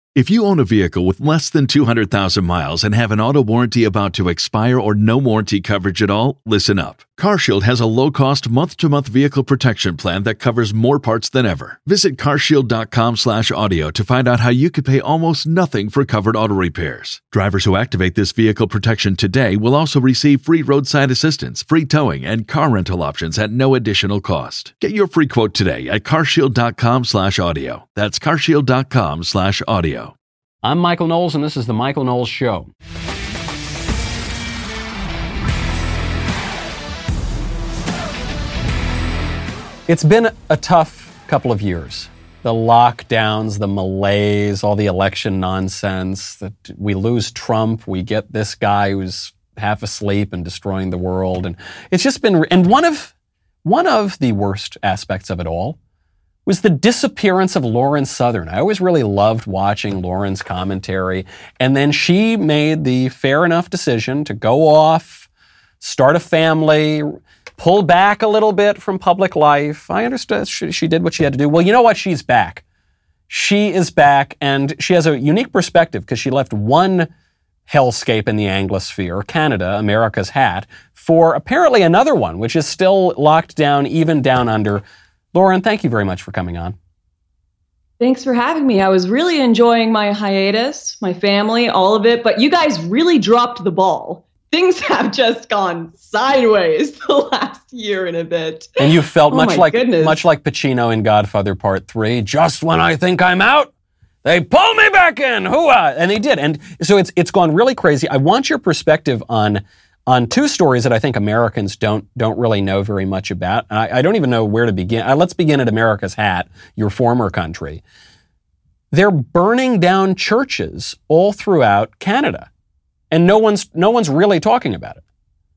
If you own a vehicle with less than 200,000 miles and have an auto warranty about to expire or no warranty coverage at all, listen up. CarShield has a low-cost month-to-month vehicle protection plan that covers more parts than ever. Visit carshield.com/audio to find out how you could pay almost nothing for covered auto repairs. Drivers who activate this vehicle protection today will also receive free roadside assistance, free towing, and car rental options at no additional cost. Get your free quote today at carshield.com/audio. That's carshield.com/audio. I'm Michael Knowles, and this is The Michael Knowles Show. It's been a tough couple of years. The lockdowns, the malaise, all the election nonsense, that we lose Trump, we get this guy who's half asleep and destroying the world. And it's just been, and one of the worst aspects of it all was the disappearance of Lauren Southern. I always really loved watching Lauren's commentary. And then she made the fair enough decision to go off, start a family, pull back a little bit from public life. I understand she did what she had to do. Well, you know what? She's back. She is back, and she has a unique perspective because she left one hellscape in the Anglosphere, Canada, America's hat, for apparently another one, which is still locked down, even down under. Lauren, thank you very much for coming on. Thanks for having me. I was really enjoying my hiatus, my family, all of it, but you guys really dropped the ball. Things have just gone sideways the last year and a bit. And you felt much like goodness. much like Pacino in Godfather Part 3. Just when I think I'm out, they pull me back in. Hooah! And they did. And so it's gone really crazy. I want your perspective on two stories that I think Americans don't really know very much about. I don't even know where to begin. Let's begin at America's hat, your former country. They're burning down churches all throughout Canada, and no one's really talking about it.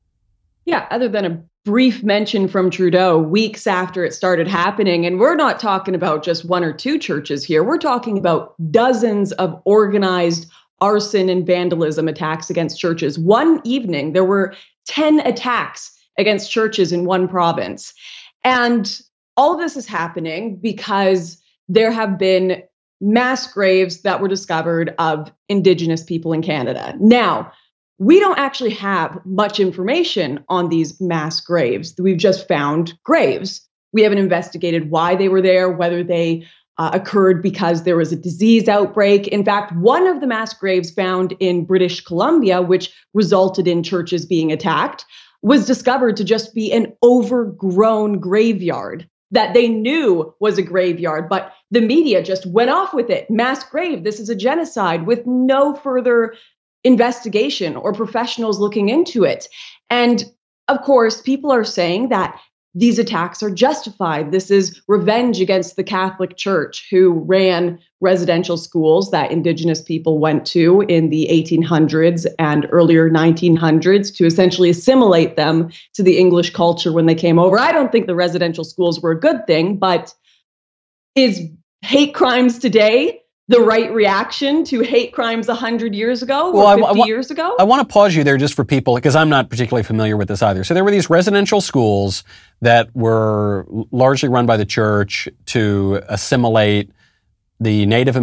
Yeah, other than a brief mention from Trudeau weeks after it started happening. And we're not talking about just one or two churches here. We're talking about dozens of organized arson and vandalism attacks against churches. One evening, there were 10 attacks against churches in one province. And all of this is happening because there have been mass graves that were discovered of Indigenous people in Canada. Now, we don't actually have much information on these mass graves. We've just found graves. We haven't investigated why they were there, whether they occurred because there was a disease outbreak. In fact, one of the mass graves found in British Columbia, which resulted in churches being attacked, was discovered to just be an overgrown graveyard that they knew was a graveyard, but the media just went off with it. Mass grave, this is a genocide, with no further investigation or professionals looking into it. And of course, people are saying that these attacks are justified. This is revenge against the Catholic Church, who ran residential schools that Indigenous people went to in the 1800s and earlier 1900s to essentially assimilate them to the English culture when they came over. I don't think the residential schools were a good thing, but is hate crimes today the right reaction to hate crimes 100 years ago or 50 years ago? I want to pause you there just for people, because I'm not particularly familiar with this either. So there were these residential schools that were largely run by the church to assimilate the Native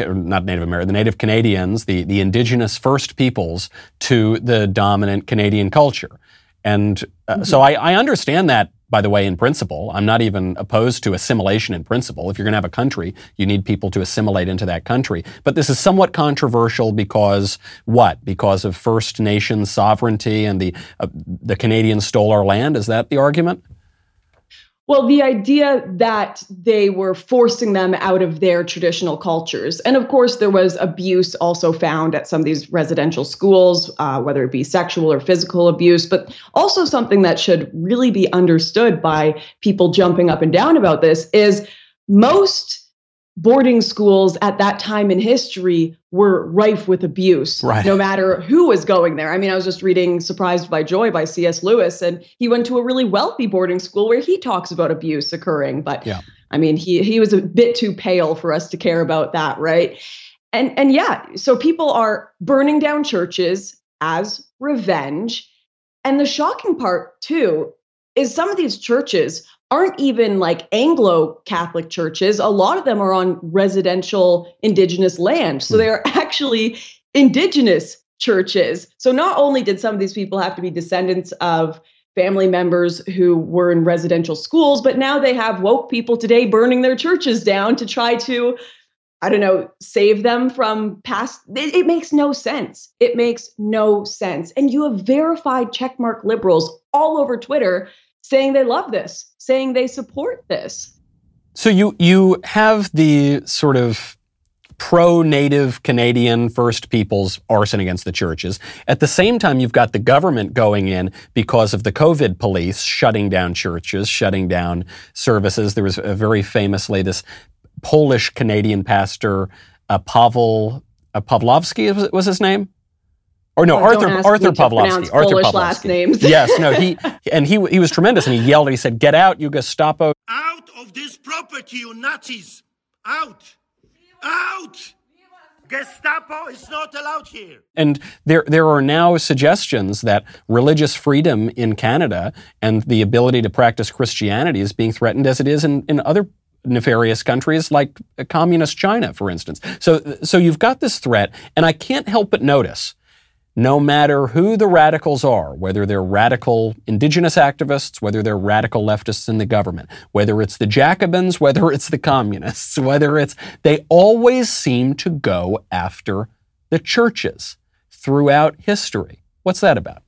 Canadians, the Indigenous First Peoples, to the dominant Canadian culture. And so I understand that, by the way, in principle. I'm not even opposed to assimilation in principle. If you're going to have a country, you need people to assimilate into that country. But this is somewhat controversial because what? Because of First Nations sovereignty and the Canadians stole our land? Is that the argument? Well, the idea that they were forcing them out of their traditional cultures. And of course, there was abuse also found at some of these residential schools, whether it be sexual or physical abuse, but also something that should really be understood by people jumping up and down about this is most boarding schools at that time in history were rife with abuse, right, no matter who was going there. I mean, I was just reading Surprised by Joy by C.S. Lewis, and he went to a really wealthy boarding school where he talks about abuse occurring. But yeah, I mean, he was a bit too pale for us to care about that, right? And yeah, so people are burning down churches as revenge. And the shocking part, too, is some of these churches aren't even like Anglo-Catholic churches. A lot of them are on residential Indigenous land. So they're actually Indigenous churches. So not only did some of these people have to be descendants of family members who were in residential schools, but now they have woke people today burning their churches down to try to, I don't know, save them from past. It makes no sense. It makes no sense. And you have verified checkmark liberals all over Twitter saying they love this, saying they support this. So you have the sort of pro-Native Canadian First Peoples arson against the churches. At the same time, you've got the government going in because of the COVID police, shutting down churches, shutting down services. There was very famously this Polish-Canadian pastor, Pawlowski was his name? Or no, Arthur Pawlowski. Arthur Polish Pawlowski. Last names. Yes, no, he was tremendous, and he yelled and he said, "Get out, you Gestapo. Out of this property, you Nazis! Out! Out! Gestapo is not allowed here." And there are now suggestions that religious freedom in Canada and the ability to practice Christianity is being threatened as it is in other nefarious countries like communist China, for instance. So you've got this threat, and I can't help but notice, no matter who the radicals are, whether they're radical Indigenous activists, whether they're radical leftists in the government, whether it's the Jacobins, whether it's the communists, they always seem to go after the churches throughout history. What's that about?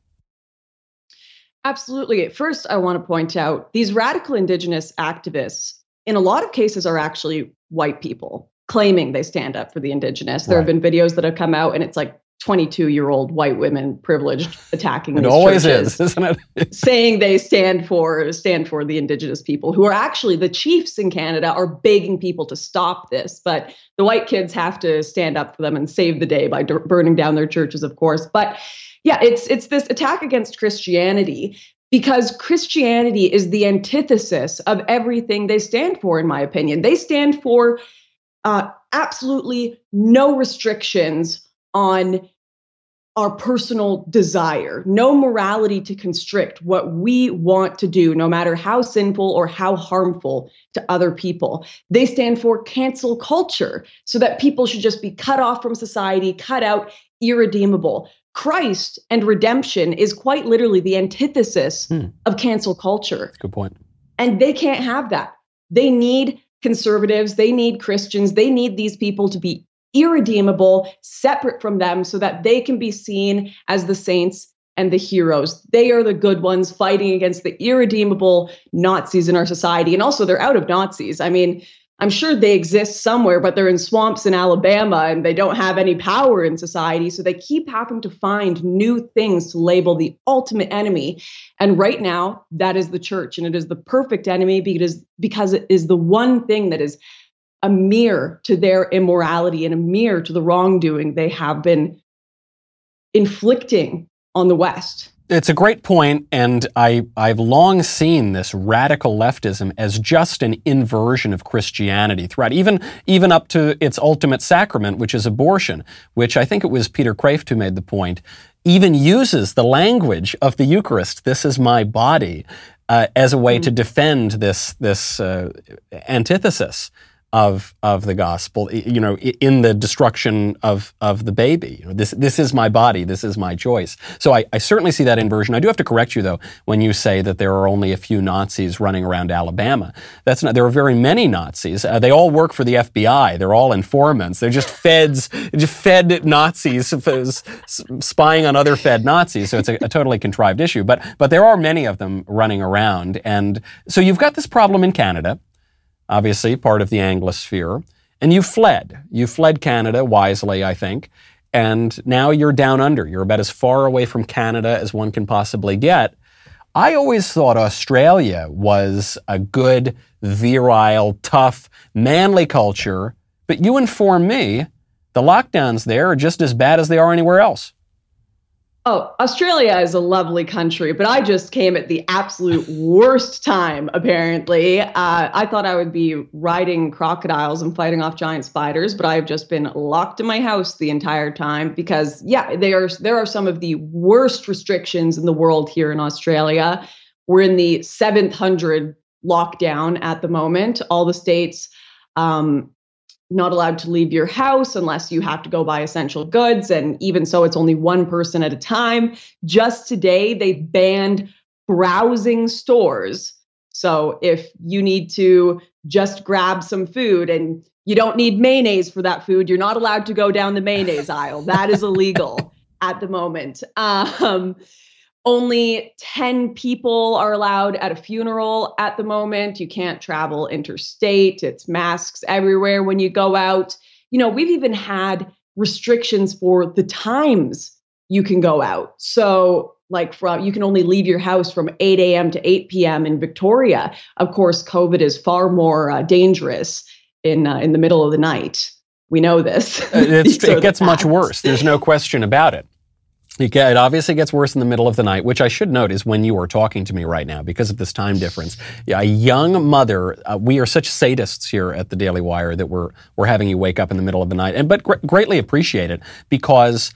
Absolutely. First, I want to point out these radical Indigenous activists, in a lot of cases, are actually white people claiming they stand up for the Indigenous. There have been videos that have come out, and it's like 22-year-old white women, privileged, attacking these always churches, is, isn't it? saying they stand for the Indigenous people, who are actually the chiefs in Canada are begging people to stop this. But the white kids have to stand up for them and save the day by burning down their churches, of course. But yeah, it's this attack against Christianity, because Christianity is the antithesis of everything they stand for, in my opinion. They stand for absolutely no restrictions on our personal desire, no morality to constrict what we want to do, no matter how sinful or how harmful to other people. They stand for cancel culture, so that people should just be cut off from society, cut out, irredeemable. Christ and redemption is quite literally the antithesis of cancel culture. Good point. And they can't have that. They need conservatives, they need Christians, they need these people to be irredeemable, separate from them, so that they can be seen as the saints and the heroes. They are the good ones fighting against the irredeemable Nazis in our society. And also, they're out of Nazis. I mean, I'm sure they exist somewhere, but they're in swamps in Alabama and they don't have any power in society. So they keep having to find new things to label the ultimate enemy. And right now, that is the church. And it is the perfect enemy because it is the one thing that is a mirror to their immorality and a mirror to the wrongdoing they have been inflicting on the West. It's a great point, and I've long seen this radical leftism as just an inversion of Christianity throughout, even up to its ultimate sacrament, which is abortion, which I think it was Peter Kraft who made the point, even uses the language of the Eucharist, "This is my body," as a way to defend this antithesis of the gospel, in the destruction of the baby. This is my body, this is my choice. So I certainly see that inversion. I do have to correct you, though, when you say that there are only a few Nazis running around Alabama. That's not. There are very many Nazis. They all work for the FBI. They're all informants. They're just fed Nazis spying on other fed Nazis. So it's a totally contrived issue. But there are many of them running around, and so you've got this problem in Canada. Obviously, part of the Anglosphere. And you fled. You fled Canada wisely, I think. And now you're down under. You're about as far away from Canada as one can possibly get. I always thought Australia was a good, virile, tough, manly culture. But you inform me, the lockdowns there are just as bad as they are anywhere else. Oh, Australia is a lovely country, but I just came at the absolute worst time, apparently. I thought I would be riding crocodiles and fighting off giant spiders, but I've just been locked in my house the entire time because, there are some of the worst restrictions in the world here in Australia. We're in the 700 lockdown at the moment. All the states not allowed to leave your house unless you have to go buy essential goods. And even so, it's only one person at a time. Just today, they banned browsing stores. So if you need to just grab some food and you don't need mayonnaise for that food, you're not allowed to go down the mayonnaise aisle. That is illegal at the moment. Only 10 people are allowed at a funeral at the moment. You can't travel interstate. It's masks everywhere when you go out. We've even had restrictions for the times you can go out. So you can only leave your house from 8 a.m. to 8 p.m. in Victoria. Of course, COVID is far more dangerous in the middle of the night. We know this. It gets much worse. There's no question about it. It obviously gets worse in the middle of the night, which I should note is when you are talking to me right now because of this time difference. Yeah, a young mother, we are such sadists here at the Daily Wire that we're having you wake up in the middle of the night, but greatly appreciate it because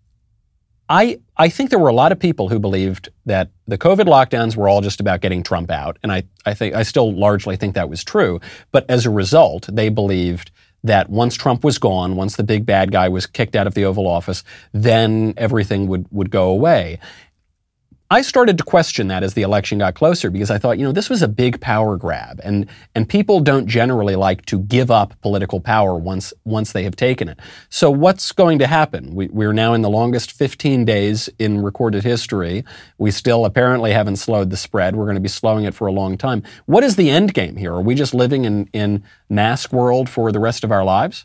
I think there were a lot of people who believed that the COVID lockdowns were all just about getting Trump out, and I still largely think that was true. But as a result, they believed that once Trump was gone, once the big bad guy was kicked out of the Oval Office, then everything would go away. I started to question that as the election got closer because I thought, this was a big power grab, and people don't generally like to give up political power once they have taken it. So what's going to happen? We're now in the longest 15 days in recorded history. We still apparently haven't slowed the spread. We're going to be slowing it for a long time. What is the end game here? Are we just living in mask world for the rest of our lives?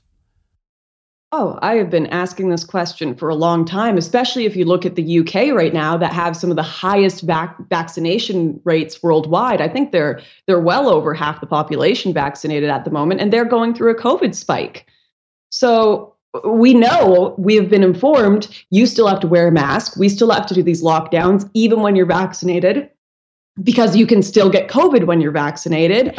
Oh, I have been asking this question for a long time, especially if you look at the UK right now that have some of the highest vaccination rates worldwide. I think they're well over half the population vaccinated at the moment, and they're going through a COVID spike. So we know, we have been informed, you still have to wear a mask. We still have to do these lockdowns, even when you're vaccinated, because you can still get COVID when you're vaccinated.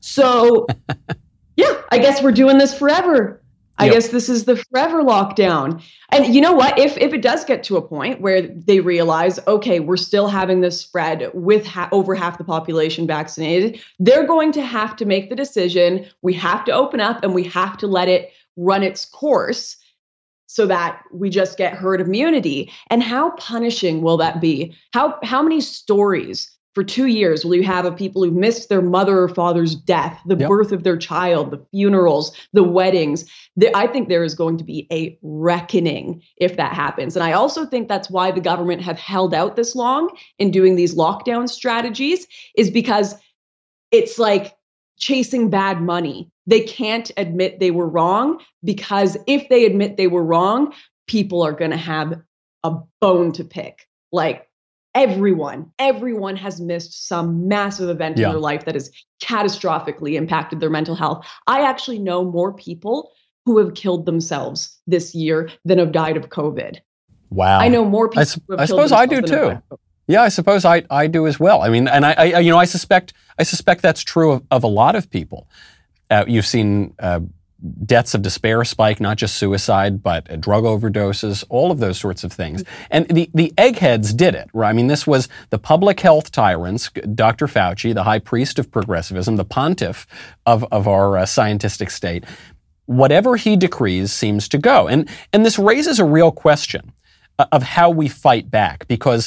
So yeah, I guess we're doing this forever. I guess this is the forever lockdown. And you know what? If it does get to a point where they realize, okay, we're still having this spread with over half the population vaccinated, they're going to have to make the decision. We have to open up and we have to let it run its course so that we just get herd immunity. And how punishing will that be? How many stories for 2 years will you have of people who missed their mother or father's death, the birth of their child, the funerals, the weddings? I think there is going to be a reckoning if that happens. And I also think that's why the government have held out this long in doing these lockdown strategies, is because it's like chasing bad money. They can't admit they were wrong, because if they admit they were wrong, people are going to have a bone to pick. Like, everyone has missed some massive event in their life that has catastrophically impacted their mental health. I actually know more people who have killed themselves this year than have died of COVID. Wow. I know more people who have killed themselves. I suppose I do too. Yeah, I suppose I do as well. I mean, and I suspect that's true of a lot of people. You've seen deaths of despair spike, not just suicide, but drug overdoses, all of those sorts of things. And the eggheads did it, right? I mean, this was the public health tyrants, Dr. Fauci, the high priest of progressivism, the pontiff of our scientistic state. Whatever he decrees seems to go. And this raises a real question of how we fight back, because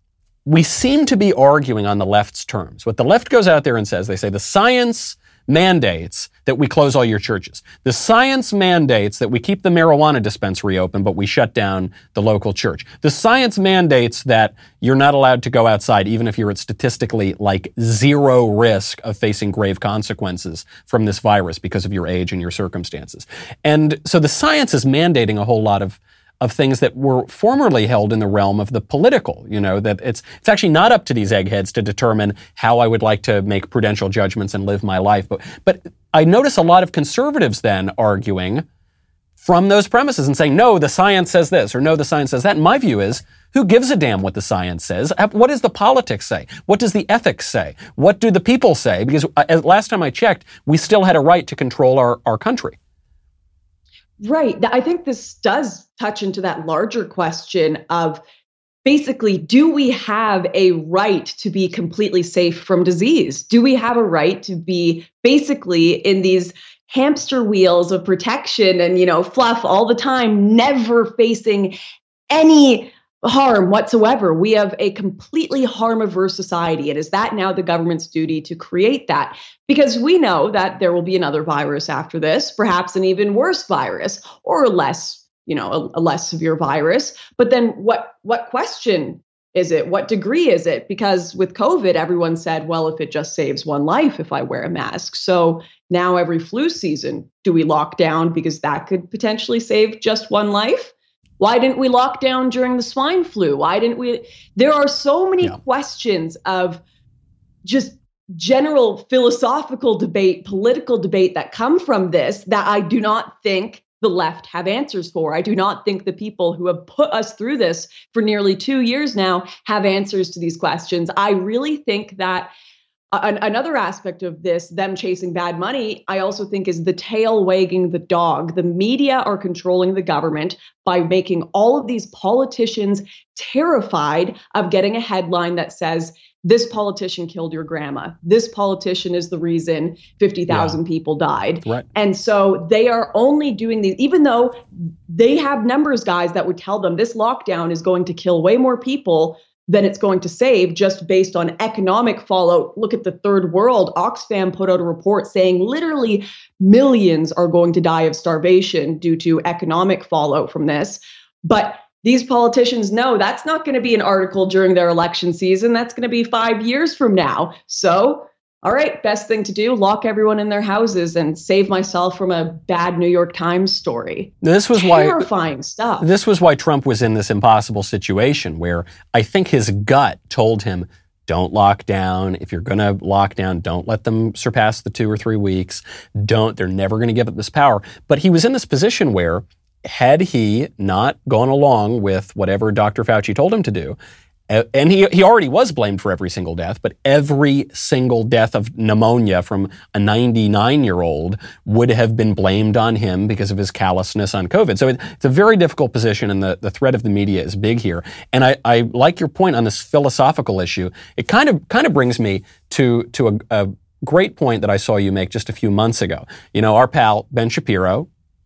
we seem to be arguing on the left's terms. What the left goes out there and says, they say the science mandates that we close all your churches. The science mandates that we keep the marijuana dispensary open, but we shut down the local church. The science mandates that you're not allowed to go outside, even if you're at statistically like zero risk of facing grave consequences from this virus because of your age and your circumstances. And so the science is mandating a whole lot of things that were formerly held in the realm of the political, that it's actually not up to these eggheads to determine how I would like to make prudential judgments and live my life. But I notice a lot of conservatives then arguing from those premises and saying, no, the science says this, or no, the science says that. And my view is, who gives a damn what the science says? What does the politics say? What does the ethics say? What do the people say? Because last time I checked, we still had a right to control our country. Right. I think this does touch into that larger question of basically, do we have a right to be completely safe from disease? Do we have a right to be basically in these hamster wheels of protection and, fluff all the time, never facing any harm whatsoever? We have a completely harm-averse society. And is that now the government's duty to create that? Because we know that there will be another virus after this, perhaps an even worse virus, or a less severe virus. But then what question is it? What degree is it? Because with COVID, everyone said, well, if it just saves one life, if I wear a mask. So now every flu season, do we lock down because that could potentially save just one life? Why didn't we lock down during the swine flu? Why didn't we? There are so many questions of just general philosophical debate, political debate that come from this that I do not think the left have answers for. I do not think the people who have put us through this for nearly 2 years now have answers to these questions. I really think that another aspect of this, them chasing bad money, I also think is the tail wagging the dog. The media are controlling the government by making all of these politicians terrified of getting a headline that says, this politician killed your grandma. This politician is the reason 50,000 people died. Right. And so they are only doing these, even though they have numbers guys that would tell them this lockdown is going to kill way more people than it's going to save, just based on economic fallout. Look at the third world. Oxfam put out a report saying literally millions are going to die of starvation due to economic fallout from this. But these politicians know that's not going to be an article during their election season. That's going to be 5 years from now. So, all right, best thing to do, lock everyone in their houses and save myself from a bad New York Times story. This was terrifying stuff. This was why Trump was in this impossible situation where I think his gut told him, don't lock down. If you're going to lock down, don't let them surpass the 2 or 3 weeks. They're never going to give up this power. But he was in this position where, had he not gone along with whatever Dr. Fauci told him to do, and he already was blamed for every single death, but every single death of pneumonia from a 99-year-old would have been blamed on him because of his callousness on COVID. So it's a very difficult position, and the threat of the media is big here. And I like your point on this philosophical issue. It kind of brings me to a great point that I saw you make just a few months ago. Our pal Ben Shapiro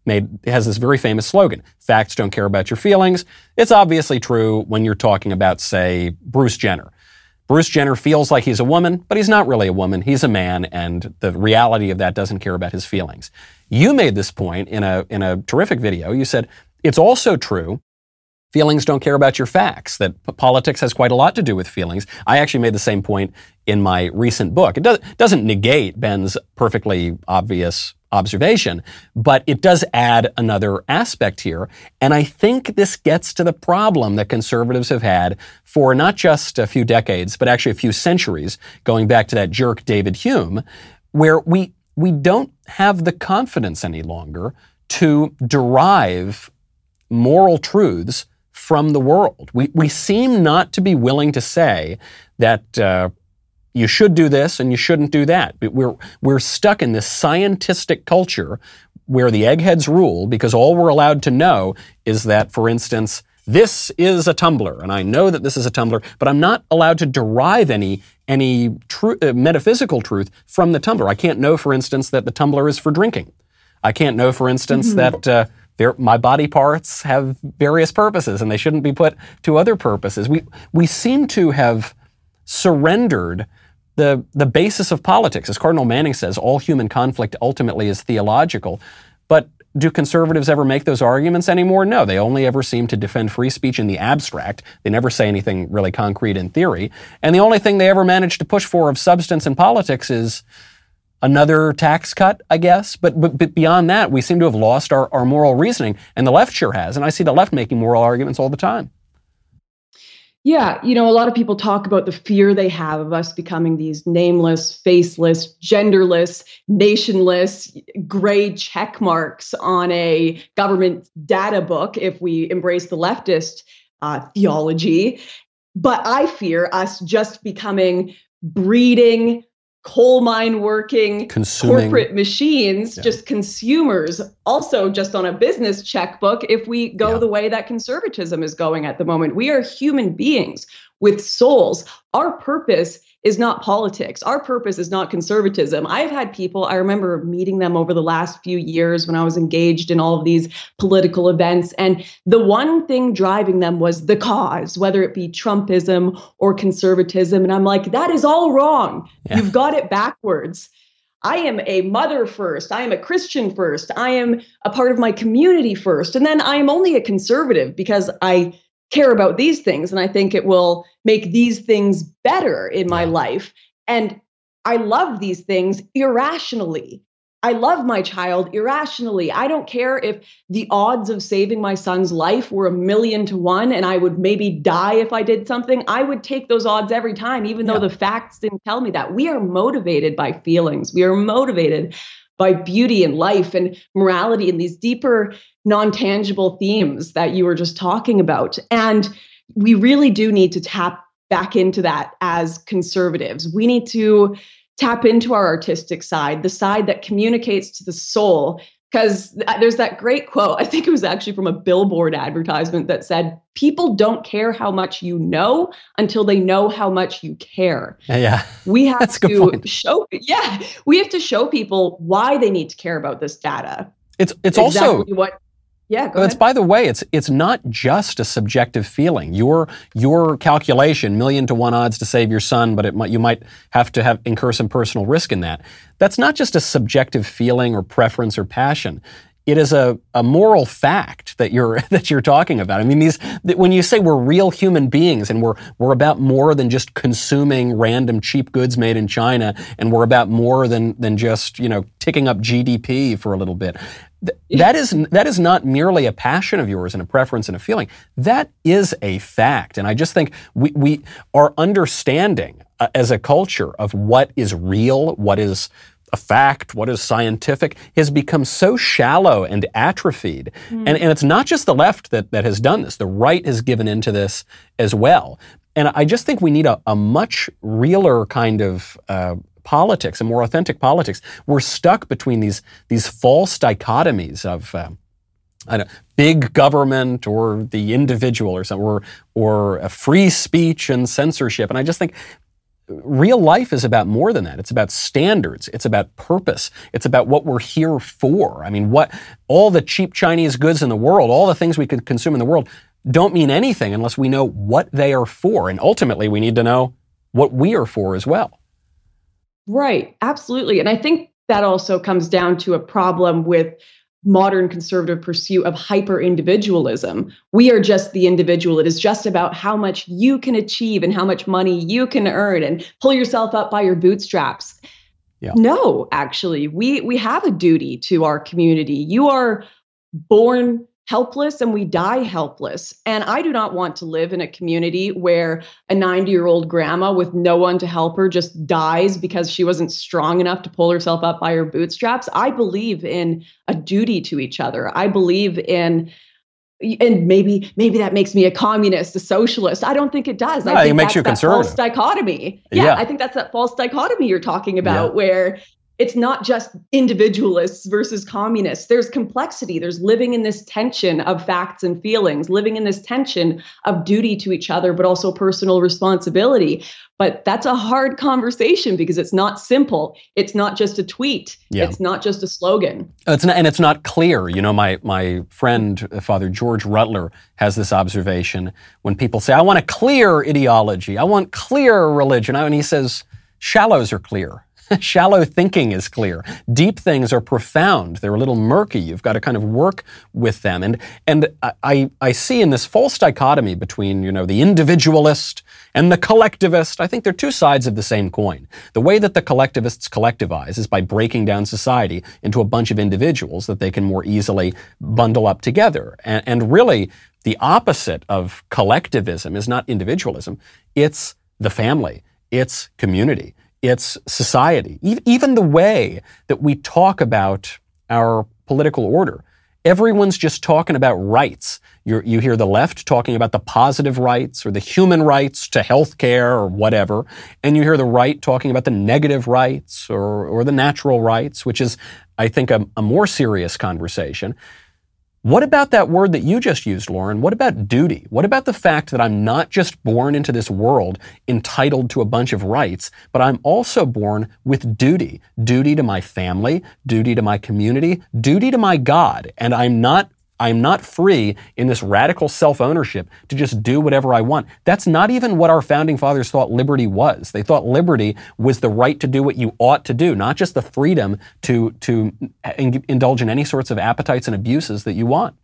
has this very famous slogan, facts don't care about your feelings. It's obviously true when you're talking about, say, Bruce Jenner. Bruce Jenner feels like he's a woman, but he's not really a woman. He's a man, and the reality of that doesn't care about his feelings. You made this point in a terrific video. You said, it's also true feelings don't care about your facts, that politics has quite a lot to do with feelings. I actually made the same point in my recent book. It doesn't negate Ben's perfectly obvious observation, but it does add another aspect here. And I think this gets to the problem that conservatives have had for not just a few decades, but actually a few centuries, going back to that jerk David Hume, where we don't have the confidence any longer to derive moral truths from the world. We seem not to be willing to say that you should do this and you shouldn't do that. We're stuck in this scientistic culture where the eggheads rule, because all we're allowed to know is that, for instance, this is a tumbler, and I know that this is a tumbler, but I'm not allowed to derive any metaphysical truth from the tumbler. I can't know, for instance, that the tumbler is for drinking. I can't know, for instance, that my body parts have various purposes and they shouldn't be put to other purposes. We seem to have surrendered the basis of politics. As Cardinal Manning says, all human conflict ultimately is theological. But do conservatives ever make those arguments anymore? No, they only ever seem to defend free speech in the abstract. They never say anything really concrete in theory. And the only thing they ever manage to push for of substance in politics is another tax cut, I guess. But beyond that, we seem to have lost our moral reasoning. And the left sure has. And I see the left making moral arguments all the time. Yeah, a lot of people talk about the fear they have of us becoming these nameless, faceless, genderless, nationless, gray check marks on a government data book if we embrace the leftist theology. But I fear us just becoming breeding coal mine working consuming corporate machines, just consumers, also just on a business checkbook, if we go the way that conservatism is going at the moment. We are human beings with souls. Our purpose is not politics. Our purpose is not conservatism. I've had people, I remember meeting them over the last few years when I was engaged in all of these political events. And the one thing driving them was the cause, whether it be Trumpism or conservatism. And I'm like, that is all wrong. Yeah. You've got it backwards. I am a mother first. I am a Christian first. I am a part of my community first. And then I am only a conservative because I care about these things. And I think it will make these things better in my life. And I love these things irrationally. I love my child irrationally. I don't care if the odds of saving my son's life were 1,000,000 to 1 and I would maybe die if I did something. I would take those odds every time, even though the facts didn't tell me that. We are motivated by feelings. We are motivated by beauty and life and morality and these deeper non-tangible themes that you were just talking about. And we really do need to tap back into that as conservatives. We need to tap into our artistic side, the side that communicates to the soul. Because there's that great quote, I think it was actually from a Billboard advertisement that said, people don't care how much you know until they know how much you care. Yeah, we have to show, we have to show people why they need to care about this data. It's exactly also what. Yeah, go ahead. By the way, it's not just a subjective feeling. Your calculation, 1,000,000 to 1 odds to save your son, but you might have to incur some personal risk in that. That's not just a subjective feeling or preference or passion. It is a moral fact that you're talking about. I mean, when you say we're real human beings and we're about more than just consuming random cheap goods made in China, and we're about more than just ticking up GDP for a little bit. That is not merely a passion of yours and a preference and a feeling. That is a fact. And I just think we are understanding as a culture of what is real, what is a fact, what is scientific, has become so shallow and atrophied. And it's not just the left that has done this. The right has given into this as well. And I just think we need a much realer kind of politics, a more authentic politics. We're stuck between these false dichotomies of big government or the individual or something, or a free speech and censorship. And I just think real life is about more than that. It's about standards. It's about purpose. It's about what we're here for. I mean, all the cheap Chinese goods in the world, all the things we could consume in the world don't mean anything unless we know what they are for. And ultimately, we need to know what we are for as well. Right. Absolutely. And I think that also comes down to a problem with modern conservative pursuit of hyper-individualism. We are just the individual. It is just about how much you can achieve and how much money you can earn and pull yourself up by your bootstraps. Yeah. No, actually, we have a duty to our community. You are born helpless and we die helpless. And I do not want to live in a community where a 90-year-old grandma with no one to help her just dies because she wasn't strong enough to pull herself up by her bootstraps. I believe in a duty to each other. I believe in, and maybe that makes me a communist, a socialist. I don't think it does. No, I think it makes you conservative. False dichotomy. Yeah, I think that's that false dichotomy you're talking about where it's not just individualists versus communists. There's complexity. There's living in this tension of facts and feelings, living in this tension of duty to each other, but also personal responsibility. But that's a hard conversation because it's not simple. It's not just a tweet. Yeah. It's not just a slogan. It's not clear. My friend, Father George Rutler, has this observation when people say, I want a clear ideology. I want clear religion. And he says, shallows are clear. Shallow thinking is clear. Deep things are profound. They're a little murky. You've got to kind of work with them. And I see in this false dichotomy between, the individualist and the collectivist, I think they're two sides of the same coin. The way that the collectivists collectivize is by breaking down society into a bunch of individuals that they can more easily bundle up together. And really, the opposite of collectivism is not individualism. It's the family. It's community. It's society. Even the way that we talk about our political order everyone's just talking about rights. You hear the left talking about the positive rights or the human rights to health care or whatever, and you hear the right talking about the negative rights or the natural rights, which is, I think, a more serious conversation. What about that word that you just used, Lauren? What about duty? What about the fact that I'm not just born into this world entitled to a bunch of rights, but I'm also born with duty? Duty to my family, duty to my community, duty to my God. And I'm not free in this radical self-ownership to just do whatever I want. That's not even what our founding fathers thought liberty was. They thought liberty was the right to do what you ought to do, not just the freedom to indulge in any sorts of appetites and abuses that you want.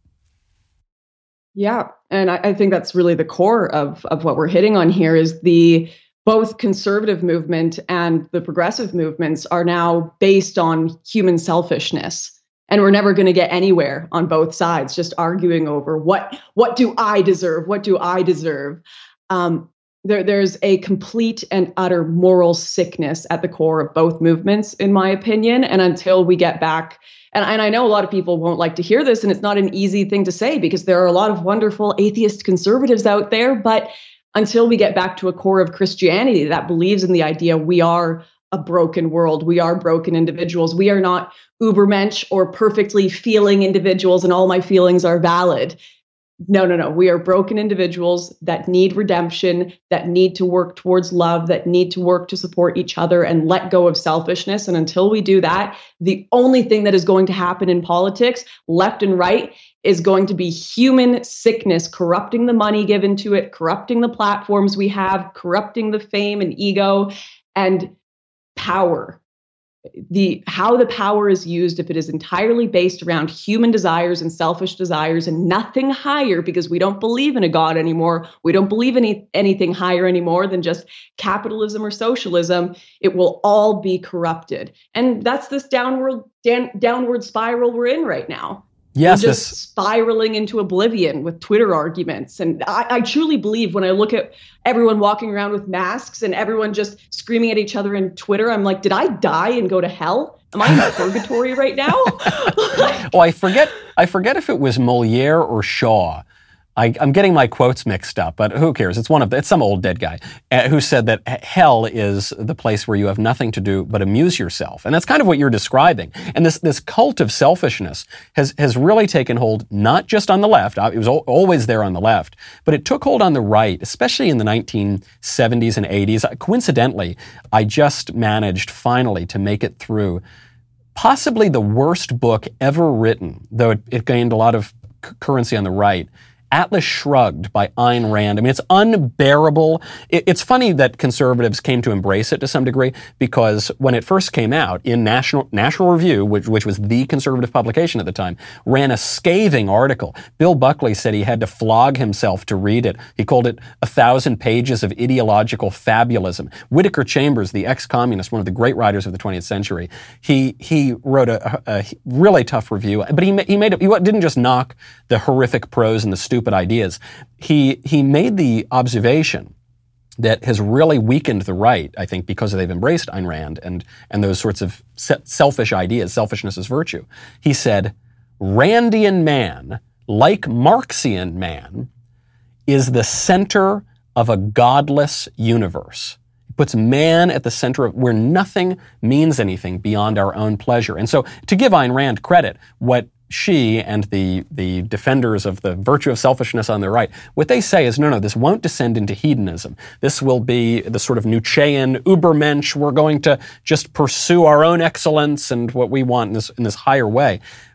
Yeah, and I think that's really the core of what we're hitting on here is the both conservative movement and the progressive movements are now based on human selfishness. And we're never going to get anywhere on both sides, just arguing over what do I deserve? What do I deserve? There's a complete and utter moral sickness at the core of both movements, in my opinion. And until we get back, and I know a lot of people won't like to hear this, and it's not an easy thing to say because there are a lot of wonderful atheist conservatives out there, but until we get back to a core of Christianity that believes in the idea we are a broken world, we are broken individuals, we are not Ubermensch or perfectly feeling individuals and all my feelings are valid. No. We are broken individuals that need redemption, that need to work towards love, that need to work to support each other and let go of selfishness. And until we do that, the only thing that is going to happen in politics, left and right, is going to be human sickness, corrupting the money given to it, corrupting the platforms we have, corrupting the fame and ego, and power. How the power is used, if it is entirely based around human desires and selfish desires and nothing higher, because we don't believe in a God anymore, we don't believe in anything higher anymore than just capitalism or socialism, it will all be corrupted. And that's this downward spiral we're in right now. Yes, we're just spiraling into oblivion with Twitter arguments. And I truly believe when I look at everyone walking around with masks and everyone just screaming at each other in Twitter, I'm like, did I die and go to hell? Am I in purgatory right now? Well, I forget if it was Molière or Shaw. I'm getting my quotes mixed up, but who cares? It's some old dead guy who said that hell is the place where you have nothing to do but amuse yourself. And that's kind of what you're describing. And this cult of selfishness has really taken hold, not just on the left. It was always there on the left, but it took hold on the right, especially in the 1970s and 80s. Coincidentally, I just managed finally to make it through possibly the worst book ever written, though it gained a lot of currency on the right, Atlas Shrugged by Ayn Rand. I mean, it's unbearable. It's funny that conservatives came to embrace it to some degree, because when it first came out in National Review, which was the conservative publication at the time, ran a scathing article. Bill Buckley said he had to flog himself to read it. He called it 1,000 pages of ideological fabulism. Whittaker Chambers, the ex-communist, one of the great writers of the 20th century, he wrote a really tough review, but he didn't just knock the horrific prose and the stupid ideas. He made the observation that has really weakened the right, I think, because they've embraced Ayn Rand and those sorts of selfish ideas, selfishness as virtue. He said, Randian man, like Marxian man, is the center of a godless universe. It puts man at the center of where nothing means anything beyond our own pleasure. And so, to give Ayn Rand credit, what she and the defenders of the virtue of selfishness on the right, what they say is, no, this won't descend into hedonism. This will be the sort of Nietzschean Ubermensch. We're going to just pursue our own excellence and what we want in this higher way.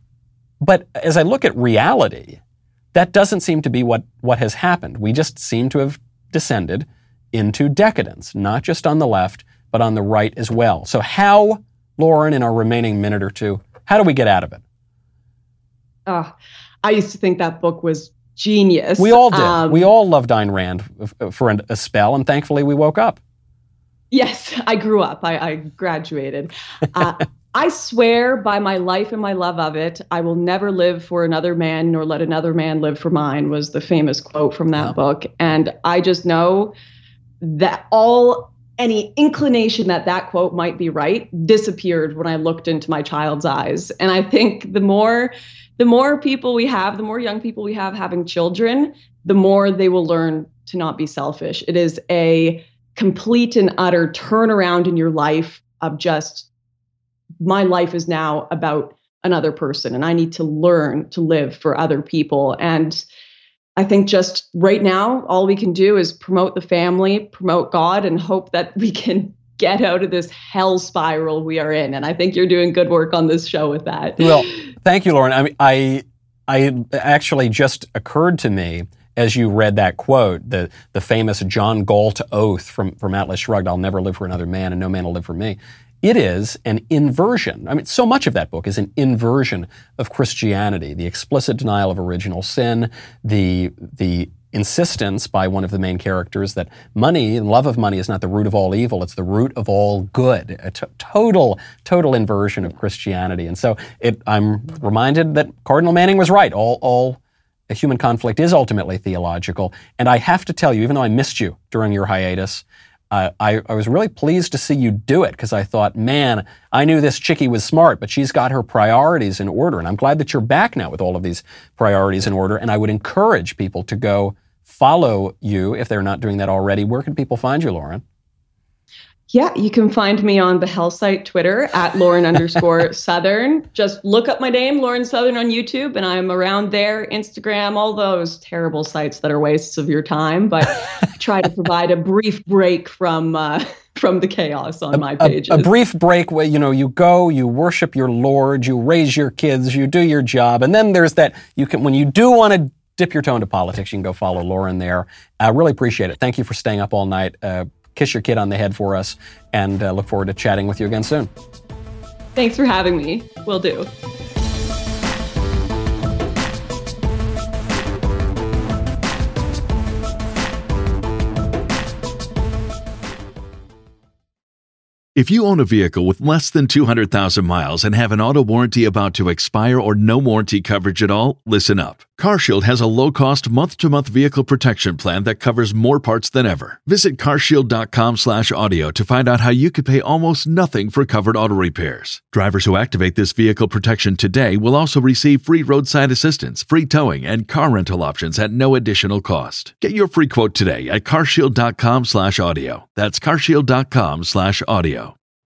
But as I look at reality, that doesn't seem to be what has happened. We just seem to have descended into decadence, not just on the left, but on the right as well. So how, Lauren, in our remaining minute or two, how do we get out of it? I used to think that book was genius. We all did. We all loved Ayn Rand for a spell, and thankfully we woke up. Yes, I grew up. I graduated. I swear by my life and my love of it, I will never live for another man nor let another man live for mine, was the famous quote from that book. And I just know that any inclination that quote might be right disappeared when I looked into my child's eyes. And I think the more the more people we have, the more young people we have having children, the more they will learn to not be selfish. It is a complete and utter turnaround in your life of just, my life is now about another person and I need to learn to live for other people. And I think just right now, all we can do is promote the family, promote God, and hope that we can get out of this hell spiral we are in. And I think you're doing good work on this show with that. Well, thank you, Lauren. I mean, I actually just occurred to me as you read that quote, the famous John Galt oath from Atlas Shrugged, I'll never live for another man and no man will live for me. It is an inversion. I mean, so much of that book is an inversion of Christianity, the explicit denial of original sin, the insistence by one of the main characters that money and love of money is not the root of all evil, it's the root of all good. A total inversion of Christianity. And so I'm reminded that Cardinal Manning was right. All human conflict is ultimately theological. And I have to tell you, even though I missed you during your hiatus, I was really pleased to see you do it because I thought, man, I knew this chickie was smart, but she's got her priorities in order. And I'm glad that you're back now with all of these priorities in order. And I would encourage people to go follow you if they're not doing that already. Where can people find you, Lauren? Yeah, you can find me on the Hell Site Twitter @Lauren_Southern. Just look up my name, Lauren Southern, on YouTube, and I'm around there, Instagram, all those terrible sites that are wastes of your time. But I try to provide a brief break from the chaos on my pages. A brief break where, you go, you worship your Lord, you raise your kids, you do your job, and then there's that, when you do want to dip your toe into politics, you can go follow Lauren there. I really appreciate it. Thank you for staying up all night. Kiss your kid on the head for us, and look forward to chatting with you again soon. Thanks for having me. Will do. If you own a vehicle with less than 200,000 miles and have an auto warranty about to expire or no warranty coverage at all, listen up. CarShield has a low-cost month-to-month vehicle protection plan that covers more parts than ever. Visit carshield.com/audio to find out how you could pay almost nothing for covered auto repairs. Drivers who activate this vehicle protection today will also receive free roadside assistance, free towing, and car rental options at no additional cost. Get your free quote today at carshield.com/audio. That's carshield.com/audio.